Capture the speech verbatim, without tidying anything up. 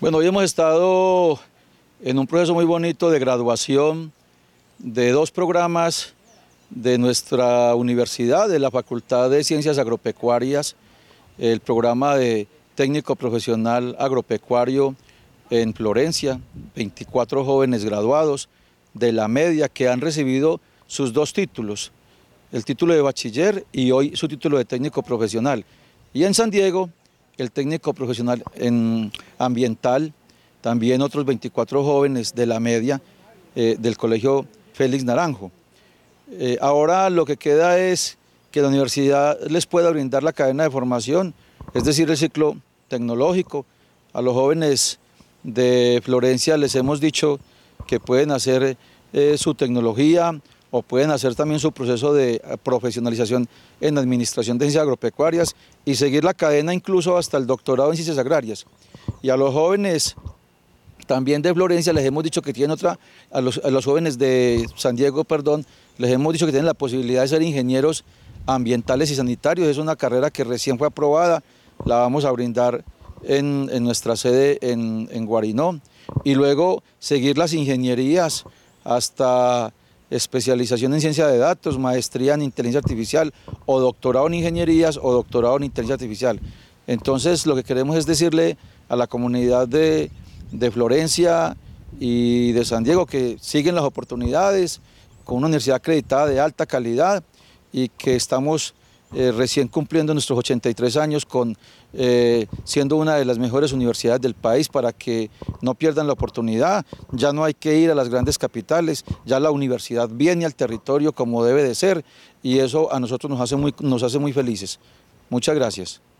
Bueno, hoy hemos estado en un proceso muy bonito de graduación de dos programas de nuestra universidad, de la Facultad de Ciencias Agropecuarias, el programa de técnico profesional agropecuario en Florencia, veinticuatro jóvenes graduados de la media que han recibido sus dos títulos, el título de bachiller y hoy su título de técnico profesional. Y en San Diego, el técnico profesional en ambiental, también otros veinticuatro jóvenes de la media eh, del Colegio Félix Naranjo. Eh, ahora lo que queda es que la universidad les pueda brindar la cadena de formación, es decir, el ciclo tecnológico. A los jóvenes de Florencia les hemos dicho que pueden hacer eh, su tecnología o pueden hacer también su proceso de profesionalización en administración de ciencias agropecuarias y seguir la cadena incluso hasta el doctorado en ciencias agrarias. Y a los jóvenes también de Florencia les hemos dicho que tienen otra, a los, a los jóvenes de San Diego, perdón, les hemos dicho que tienen la posibilidad de ser ingenieros ambientales y sanitarios. Es una carrera que recién fue aprobada, la vamos a brindar en, en nuestra sede en, en Guarinó, y luego seguir las ingenierías hasta especialización en ciencia de datos, maestría en inteligencia artificial o doctorado en ingenierías o doctorado en inteligencia artificial. Entonces lo que queremos es decirle a la comunidad de, de Florencia y de San Diego que siguen las oportunidades con una universidad acreditada de alta calidad y que estamos eh, recién cumpliendo nuestros ochenta y tres años con, eh, siendo una de las mejores universidades del país, para que no pierdan la oportunidad. Ya no hay que ir a las grandes capitales, ya la universidad viene al territorio como debe de ser y eso a nosotros nos hace muy, nos hace muy felices. Muchas gracias.